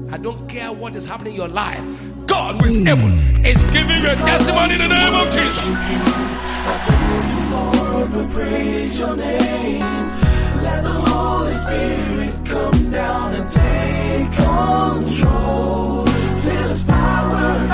I don't care what is happening in your life. God who is able is giving you a testimony in the name of Jesus. Lord, we praise your name. Let the Holy Spirit come down and take control. Feel His power,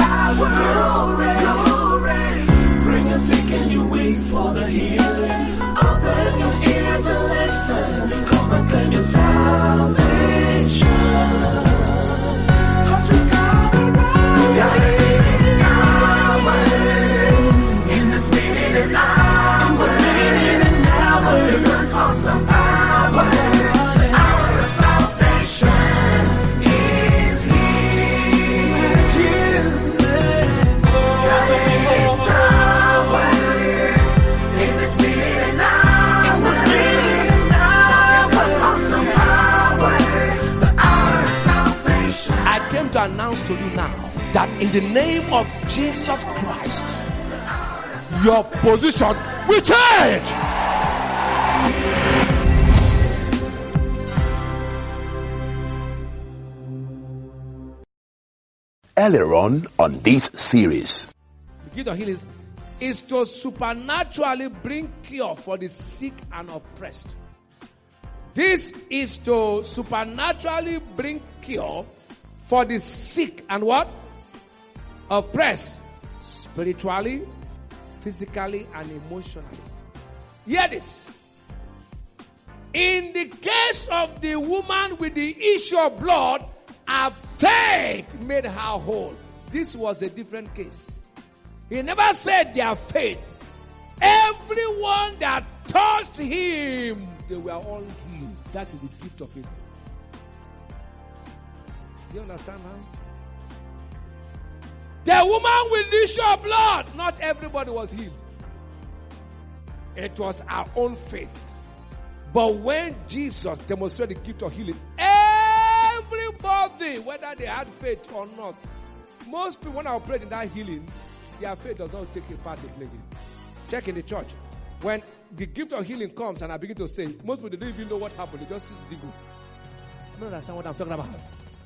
glory. Bring us sick and you wait for the healing. Open your ears and listen. Come and claim your salvation. Cause we got it right. Got it in this tower. In this minute and hour. In this minute and hour. There's awesome power. The hour of salvation is here. It's here. Got it in this tower. In this minute and hour. In this minute and hour. There's awesome power. The hour of salvation. I came to announce to you now that in the name of Jesus Christ, your position will change. Earlier on this series, The gift of healing is to supernaturally bring cure for the sick and oppressed. This is to supernaturally bring cure for the sick and what? Oppressed. Spiritually, physically, and emotionally. Hear this. In the case of the woman with the issue of blood, her faith made her whole. This was a different case. He never said their faith. Everyone that touched him, they were all healed. That is the gift of healing. Do you understand now? The woman with the issue of blood, not everybody was healed. It was our own faith. But when Jesus demonstrated the gift of healing, everybody, whether they had faith or not, most people when I operate in that healing, their faith does not take a part in playing. Check in the church. When the gift of healing comes and I begin to say, most people don't even know what happened. They just see the devil. You don't understand what I'm talking about.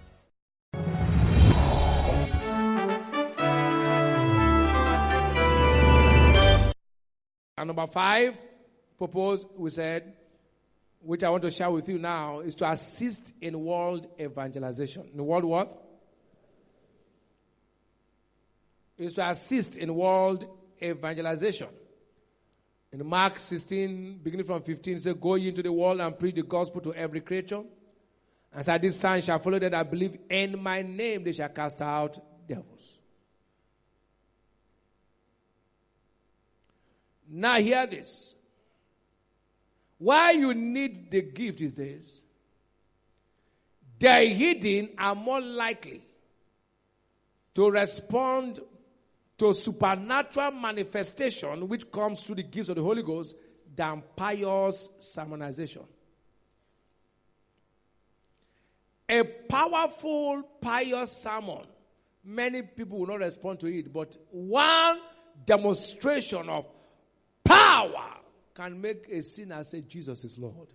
And number 5, purpose, we said, which I want to share with you now, is to assist in world evangelization. In world what? Is to assist in world evangelization. In Mark 16, beginning from 15, it says, go ye into the world and preach the gospel to every creature. And said, this sign shall follow them that believe in my name, they shall cast out devils. Now hear this. Why you need the gift is this. The hidden are more likely to respond to supernatural manifestation which comes through the gifts of the Holy Ghost than pious sermonization. A powerful pious sermon, many people will not respond to it, but one demonstration of power can make a sinner say Jesus is Lord.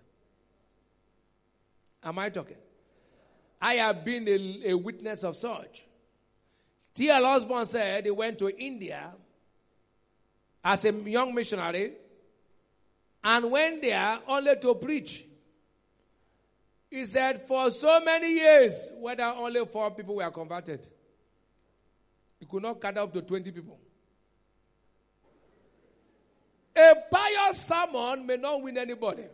Am I talking? I have been a witness of such. T.L. Osborne said he went to India as a young missionary and went there only to preach. He said for so many years, whether only 4 people were converted. He could not cut up to 20 people. A pious sermon may not win anybody.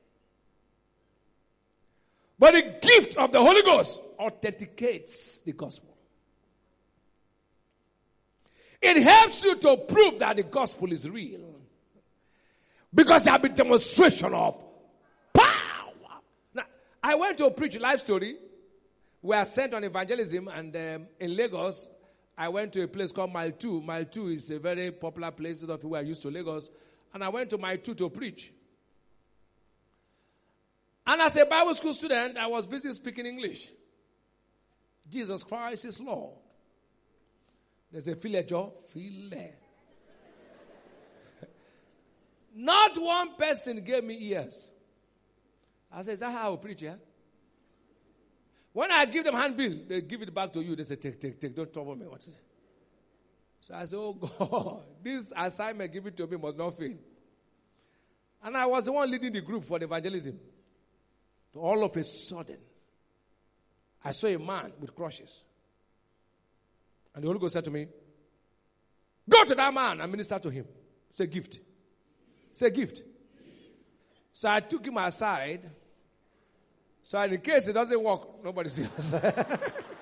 But the gift of the Holy Ghost authenticates the gospel. It helps you to prove that the gospel is real. Because there will be demonstration of power. Now, I went to preach a life story. We are sent on evangelism, and in Lagos, I went to a place called Mile 2. Mile 2 is a very popular place. Those of you who are used to Lagos. And I went to Mile 2 to preach. And as a Bible school student, I was busy speaking English. Jesus Christ is Lord. There's a villager, Not one person gave me ears. I said, is that how I preach, yeah? When I give them handbill, they give it back to you. They say, take. Don't trouble me. What is it? So I said, oh God, this assignment given to me must not fail. And I was the one leading the group for the evangelism. So all of a sudden, I saw a man with crutches. And the Holy Ghost said to me, go to that man and minister to him. Say gift. Say gift. So I took him aside. So in case it doesn't work, nobody sees us.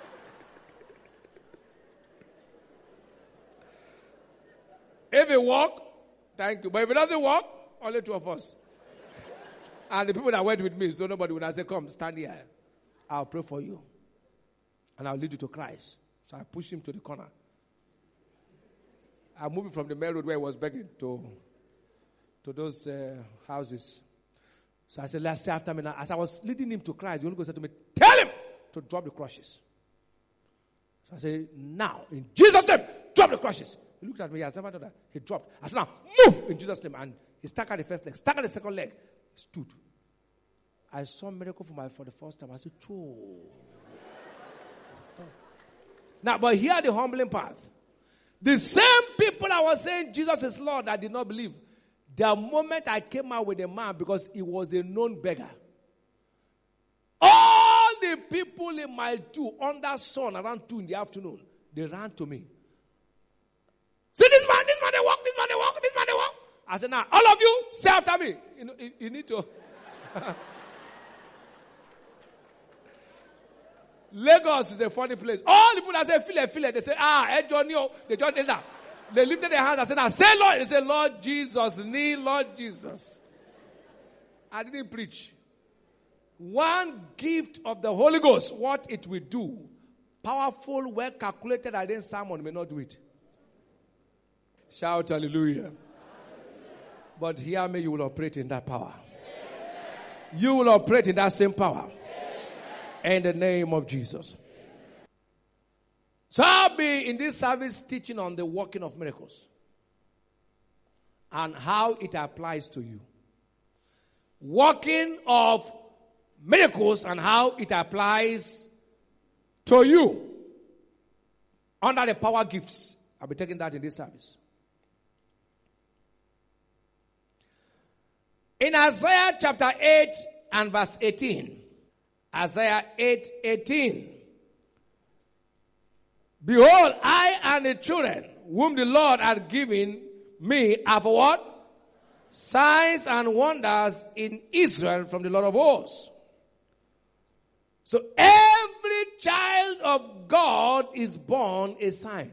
If it works, thank you. But if it doesn't work, only two of us. And the people that went with me, so nobody would have said, come, stand here. I'll pray for you. And I'll lead you to Christ. So I pushed him to the corner. I moved him from the main road where he was begging to those houses. So I said, let's say after me now. As I was leading him to Christ, the Holy Ghost said to me, tell him to drop the crutches. So I said, now, in Jesus' name, drop the crutches. He looked at me, he has never done that. He dropped. I said, now, move in Jesus' name. And he stuck at the first leg, stuck at the second leg. He stood. I saw a miracle for the first time. I said, "Choo." Now, but here the humbling part. The same people I was saying Jesus is Lord that did not believe. The moment I came out with a man, because he was a known beggar, all the people in mile 2 under sun around 2 in the afternoon, they ran to me. See this man, they walk. I said, now, all of you, say after me. You need to. Lagos is a funny place. All the people that say, feel it. They say, Johnny, they just did that. They lifted their hands and said, now, say Lord. They say, Lord Jesus, Lord Jesus. I didn't preach. One gift of the Holy Ghost, what it will do, powerful, well calculated, I didn't sermon may not do it. Shout hallelujah. But hear me, you will operate in that power. Amen. You will operate in that same power. Amen. In the name of Jesus. So I'll be in this service teaching on the working of miracles and how it applies to you. Working of miracles and how it applies to you under the power gifts. I'll be taking that in this service. In Isaiah chapter 8 and verse 18. Isaiah 8:18. Behold, I and the children whom the Lord had given me have what? Signs and wonders in Israel from the Lord of hosts. So every child of God is born a sign.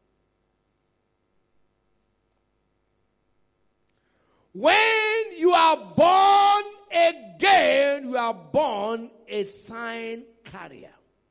When you are born again, you are born a sign carrier.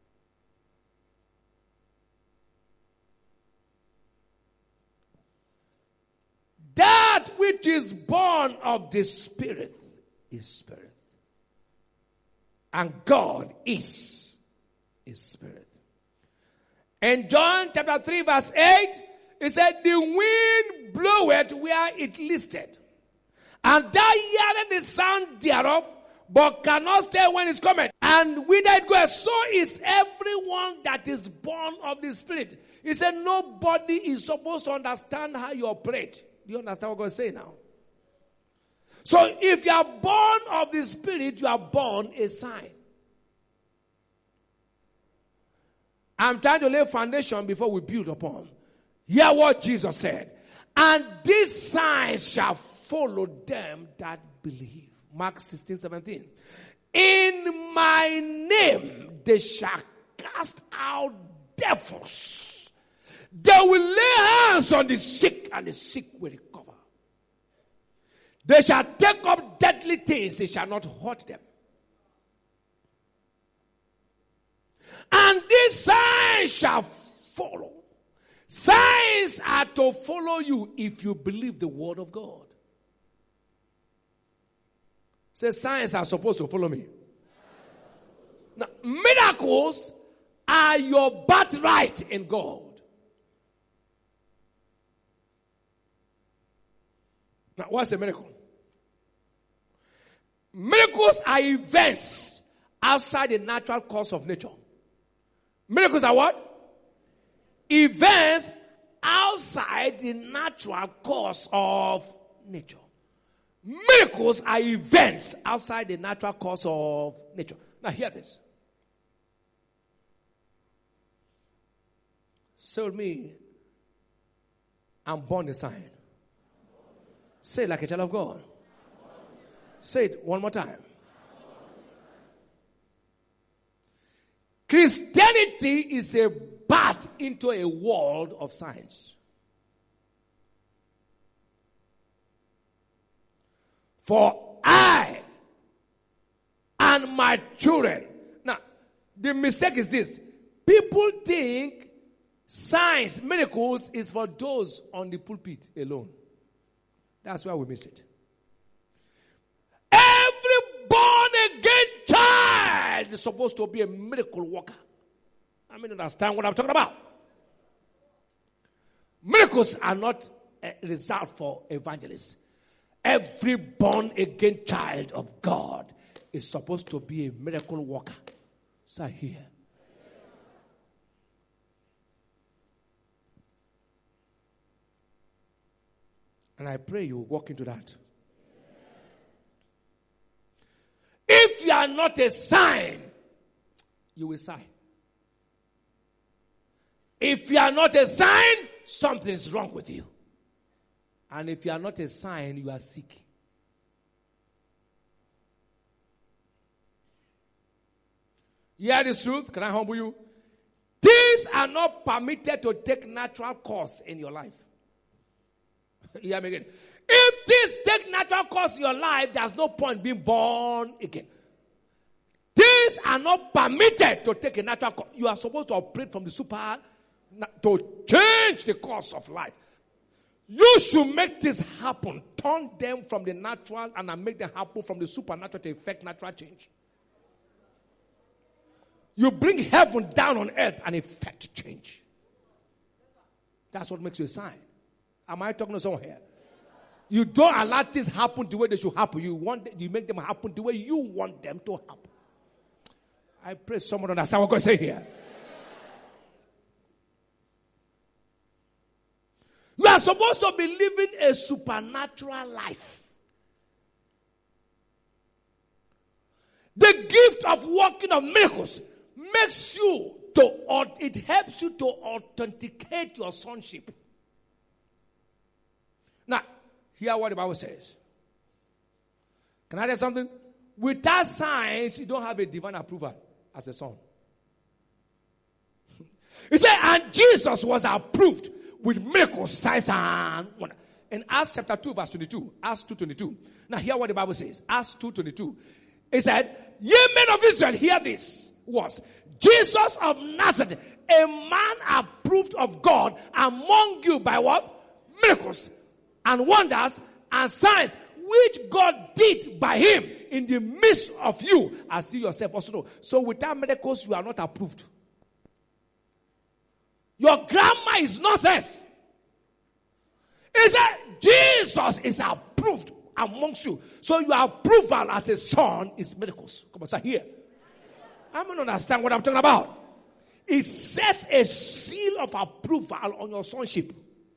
That which is born of the Spirit is Spirit. And God is Spirit. In John chapter 3 verse 8, it said, the wind bloweth where it listed. And thou hearest the sound thereof, but cannot stay when it's coming. And whither it goeth, so is everyone that is born of the Spirit. He said nobody is supposed to understand how you operate. Do you understand what God is saying now? So if you are born of the Spirit, you are born a sign. I'm trying to lay a foundation before we build upon. Hear what Jesus said. And these signs shall follow them that believe. Mark 16:17. In my name they shall cast out devils. They will lay hands on the sick and the sick will recover. They shall take up deadly things, they shall not hurt them. And these signs shall follow. Signs are to follow you if you believe the word of God. Say, signs are supposed to follow me. Now, miracles are your birthright in God. Now, what's a miracle? Miracles are events outside the natural course of nature. Miracles are what? Events outside the natural course of nature. Miracles are events outside the natural course of nature. Now hear this. Say with me, I'm born a sign. Say it like a child of God. Say it one more time. Christianity is a path into a world of signs. For I and my children. Now, the mistake is this. People think signs, miracles is for those on the pulpit alone. That's why we miss it. Every born again child is supposed to be a miracle worker. I mean, understand what I'm talking about? Miracles are not a result for evangelists. Every born again child of God is supposed to be a miracle worker. So here. And I pray you will walk into that. If you are not a sign, you will sigh. If you are not a sign, something is wrong with you. And if you are not a sign, you are sick. You hear this truth? Can I humble you? These are not permitted to take natural course in your life. You hear me again? If this take natural course in your life, there's no point being born again. These are not permitted to take a natural course. You are supposed to operate from the super to change the course of life. You should make this happen. Turn them from the natural and make them happen from the supernatural to effect natural change. You bring heaven down on earth and effect change. That's what makes you a sign. Am I talking to someone here? You don't allow things happen the way they should happen. You make them happen the way you want them to happen. I pray someone understand what God say here. You are supposed to be living a supernatural life. The gift of working of miracles makes you it helps you to authenticate your sonship. Now, hear what the Bible says. Can I tell you something? Without signs, you don't have a divine approval as a son. He said, and Jesus was approved with miracles, signs, and wonders. In Acts chapter 2, verse 22. Acts 2:22. Now hear what the Bible says. Acts 2:22. It said, ye men of Israel, hear this. Was Jesus of Nazareth, a man approved of God among you by what? Miracles and wonders and signs, which God did by him in the midst of you, as you yourself also know. So without miracles, you are not approved. Your grammar is nonsense. Is that Jesus is approved amongst you. So your approval as a son is miracles. Come on, sir, here. I don't understand what I'm talking about. It sets a seal of approval on your sonship.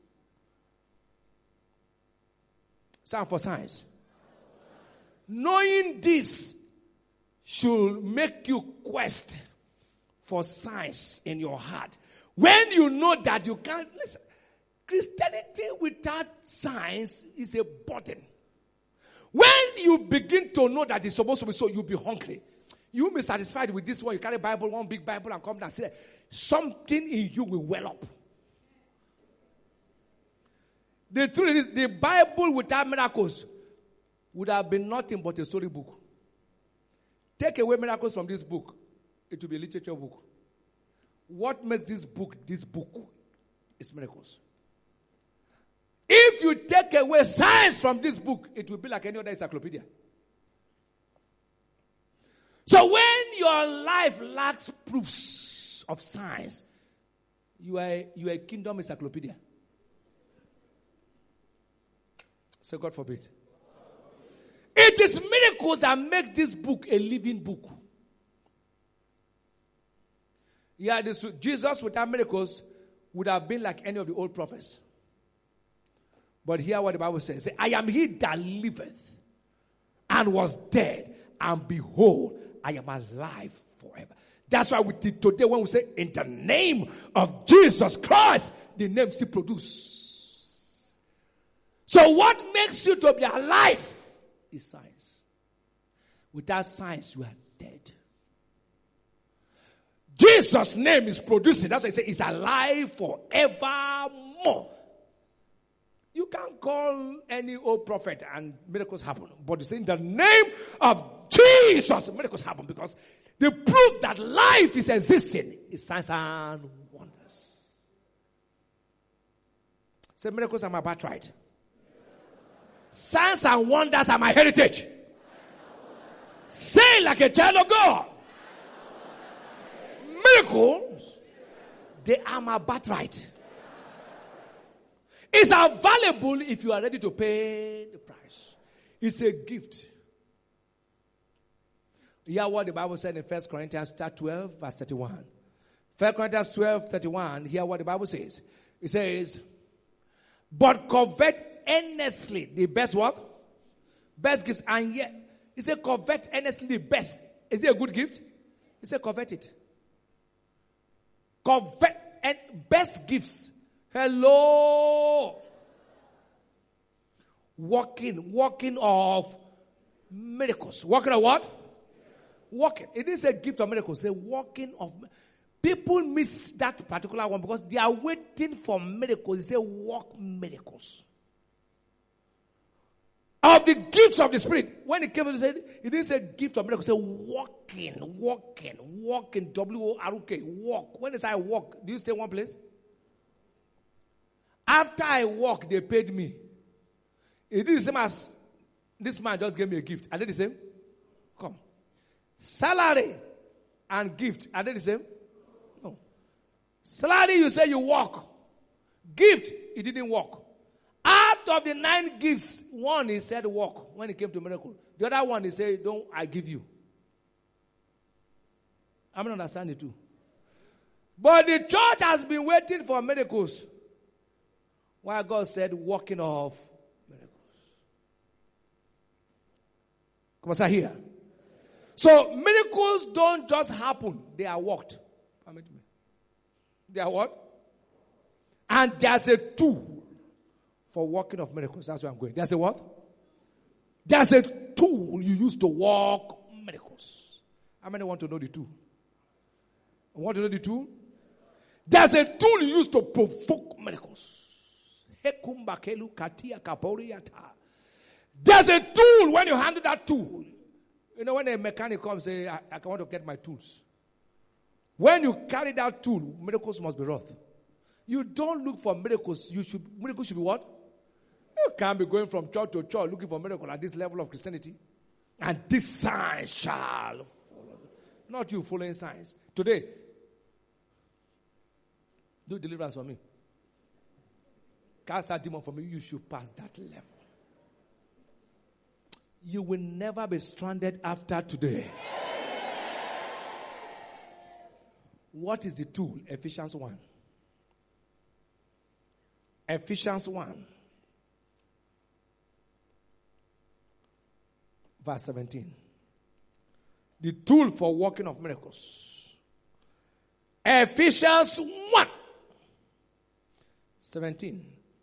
Sign for signs. Knowing this should make you quest for signs in your heart. When you know that you can't, listen, Christianity without signs is a burden. When you begin to know that it's supposed to be so, you'll be hungry. You will be satisfied with this one. You carry a Bible, one big Bible, and come down and say, something in you will well up. The truth is, the Bible without miracles would have been nothing but a storybook. Take away miracles from this book, it will be a literature book. What makes this book is miracles. If you take away science from this book, it will be like any other encyclopedia. So when your life lacks proofs of science, you are a kingdom encyclopedia. So God forbid. It is miracles that make this book a living book. Yeah, Jesus without miracles would have been like any of the old prophets. But hear what the Bible says. Say, I am he that liveth and was dead, and behold, I am alive forever. That's why today when we say, in the name of Jesus Christ, the name still produce. So what makes you to be alive is science. Without science, you are dead. Jesus' name is producing. That's why he says he's alive forevermore. You can't call any old prophet and miracles happen. But it's in the name of Jesus, miracles happen, because the proof that life is existing is signs and wonders. Say, miracles are my birthright. Signs and wonders are my heritage. Say like a child of God. Miracles, they are my birthright. It's available if you are ready to pay the price. It's a gift. Hear what the Bible said in 1 Corinthians 12, verse 31. 1 Corinthians 12, 31, hear what the Bible says. It says, but covet earnestly the best what? Best gifts. And yet, he said covet earnestly the best. Is it a good gift? He said covet it. Covet and best gifts. Hello. Walking of miracles. Walking of what? Walking. It is a gift of miracles. A walking of. People miss that particular one because they are waiting for miracles. They say walk miracles. Of the gifts of the Spirit. When it came to say, it is a gift of miracles. Say walking. W-O-R-K. Walk. When I say walk, do you stay one place? After I walk, they paid me. It is the same as this man just gave me a gift. Are they the same? Come. Salary and gift. Are they the same? No. Salary, you say you walk. Gift, he didn't walk. Out of the 9 gifts, one he said walk when it came to miracle. The other one he said, don't I give you. I'm not understanding it too. But the church has been waiting for miracles. While God said, walking of miracles. Come on, sir, here. So, miracles don't just happen. They are worked. They are what? And there's a tool for working of miracles. That's where I'm going. There's a what? There's a tool you use to work miracles. How many want to know the tool? Want to know the tool? There's a tool you use to provoke miracles. There's a tool. When you handle that tool, you know, when a mechanic comes and says, I want to get my tools. When you carry that tool, miracles must be wrought. You don't look for miracles. Miracles should be what? You can't be going from church to church looking for miracles at this level of Christianity. And this sign shall follow. Not you following signs. Today, do deliverance for me. Cast that demon for me. You should pass that level. You will never be stranded after today. What is the tool? Ephesians 1. Ephesians 1. Verse 17. The tool for working of miracles. Ephesians 1. 17.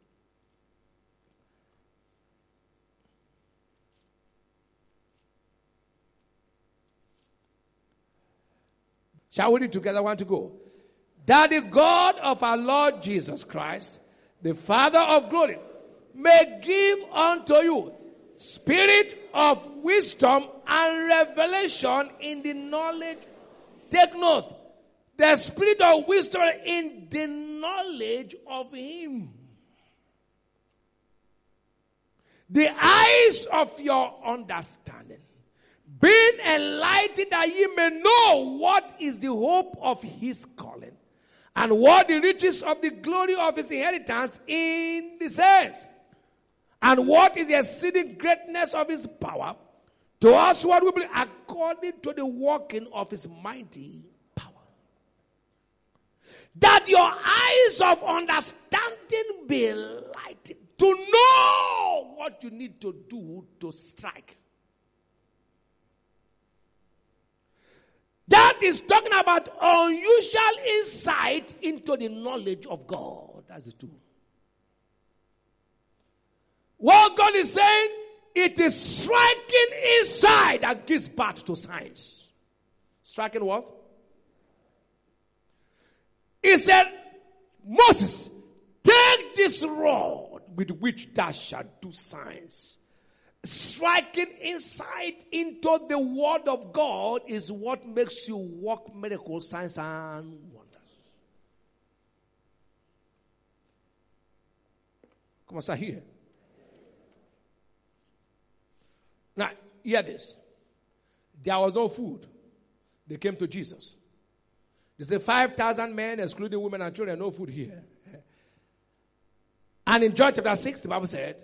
Shall we read together? 1 to go. That the God of our Lord Jesus Christ, the Father of glory, may give unto you spirit of wisdom and revelation in the knowledge. Take note. The spirit of wisdom in the knowledge of Him. The eyes of your understanding being enlightened, that ye may know what is the hope of His calling, and what the riches of the glory of His inheritance in the saints, and what is the exceeding greatness of His power to us what we believe, according to the working of His mighty power. that your eyes of understanding be lightened, to know what you need to do to strike. That is talking about unusual insight into the knowledge of God. That's the tool. What God is saying, it is striking insight that gives birth to science. Striking what? He said, Moses, take this rod with which thou shalt do signs. Striking insight into the word of God is what makes you work miracles, signs, and wonders. Come on, sir, here. Now, hear this. There was no food. They came to Jesus. They said 5,000 men, excluding women and children, no food here. And in John chapter 6, the Bible said,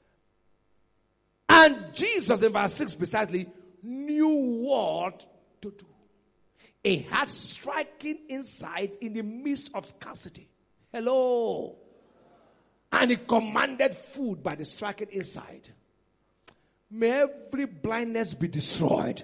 and Jesus in verse 6 precisely knew what to do. He had striking insight in the midst of scarcity. Hello. And he commanded food by the striking insight. May every blindness be destroyed.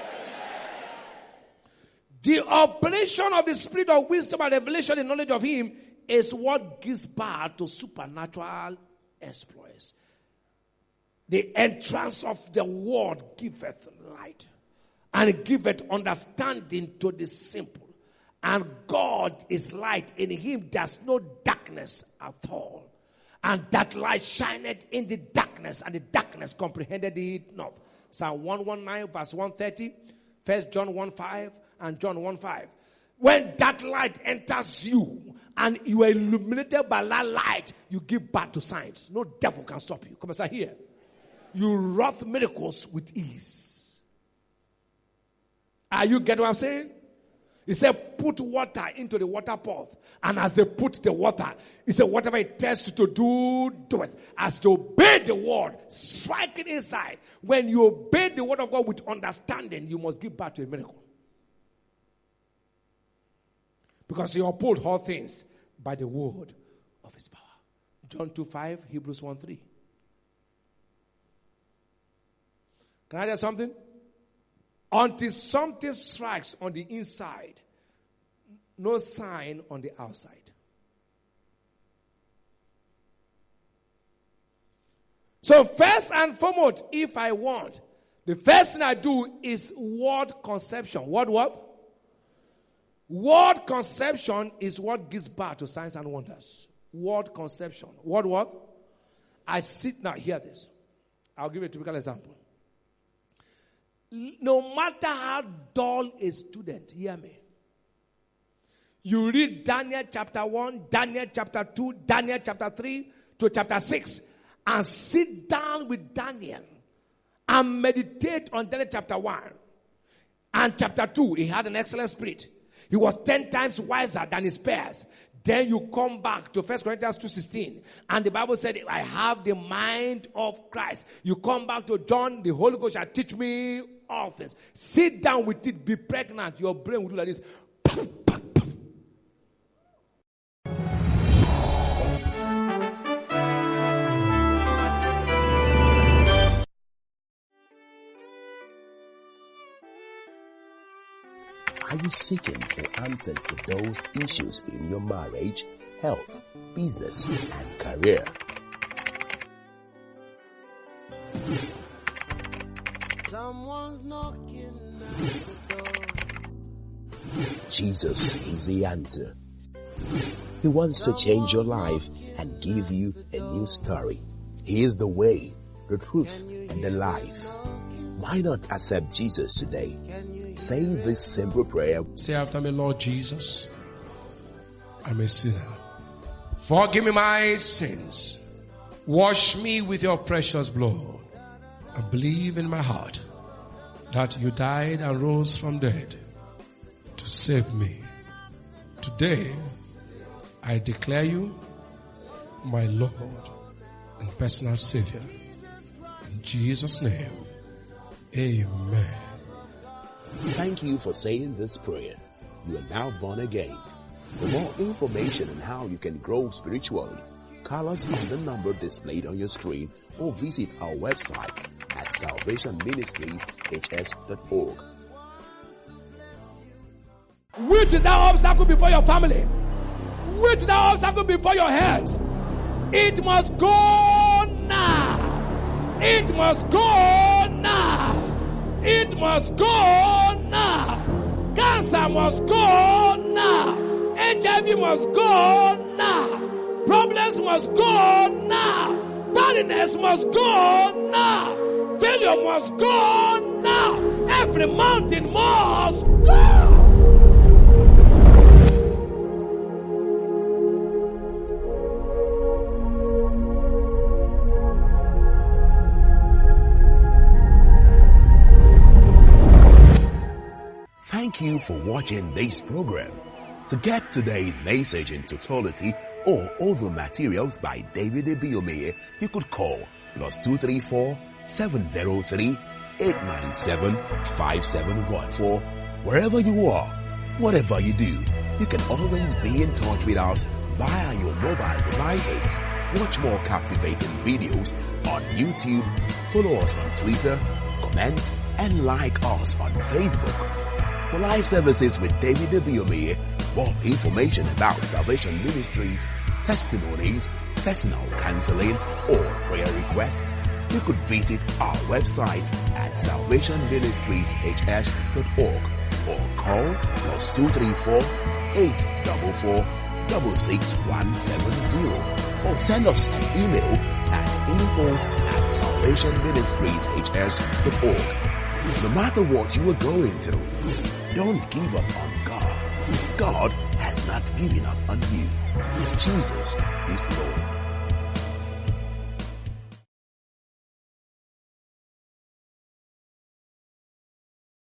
The operation of the spirit of wisdom and revelation and knowledge of him is what gives birth to supernatural exploits. The entrance of the word giveth light, and giveth understanding to the simple. And God is light. In him there's no darkness at all. And that light shineth in the darkness, and the darkness comprehended it not. Psalm 119 verse 130, 1 John 1:5, and John 1:5. When that light enters you, and you are illuminated by that light, you give birth to signs. No devil can stop you. Come on, sir, here. You wrought miracles with ease. Are you getting what I'm saying? He said, put water into the water pot. And as they put the water, he said, whatever it tells you to do, do it. As to obey the word, strike it inside. When you obey the word of God with understanding, you must give birth to a miracle. Because you uphold all things by the word of his power. John 2:5, Hebrews 1:3. Can I tell you something? Until something strikes on the inside, no sign on the outside. So first and foremost, if I want, the first thing I do is word conception. What? Word conception is what gives birth to signs and wonders. Word conception. What? I sit now, hear this. I'll give you a typical example. No matter how dull a student, hear me. You read Daniel chapter 1, Daniel chapter 2, Daniel chapter 3 to chapter 6, and sit down with Daniel and meditate on Daniel chapter 1 and chapter 2. He had an excellent spirit. He was 10 times wiser than his peers. Then you come back to 1 Corinthians 2:16. And the Bible said, I have the mind of Christ. You come back to John, the Holy Ghost shall teach me all things. Sit down with it, be pregnant. Your brain will do like this. Are you seeking for answers to those issues in your marriage, health, business, and career? Someone's knocking at the door. Jesus is the answer. He wants to change your life and give you a new story. He is the way, the truth, and the life. Why not accept Jesus today? Say this simple prayer. Say after me, Lord Jesus, I'm a sinner. Forgive me my sins. Wash me with your precious blood. I believe in my heart that you died and rose from dead to save me. Today, I declare you my Lord and personal Savior. In Jesus' name, amen. Thank you for saying this prayer. You are now born again. For more information on how you can grow spiritually, call us on the number displayed on your screen or visit our website at salvationministrieshs.org. Which is that obstacle before your family? Which is that obstacle before your health? It must go now. It must go now. It must go now. Cancer must go now. HIV must go now. Problems must go now. Barrenness must go now. Failure must go now. Every mountain must go. Thank you for watching this program. To get today's message in totality or other materials by David Ibiyeomie, you could call +234 703 897 5714. Wherever you are, whatever you do, you can always be in touch with us via your mobile devices. Watch more captivating videos on YouTube, follow us on Twitter, comment and like us on Facebook. For live services with David Ibiyeomie, more information about Salvation Ministries, testimonies, personal counseling, or prayer requests, you could visit our website at salvationministrieshs.org or call +234 844 66170 or send us an email at info@salvationministrieshs.org. No matter what you are going through, don't give up on God. God has not given up on you. Jesus is Lord.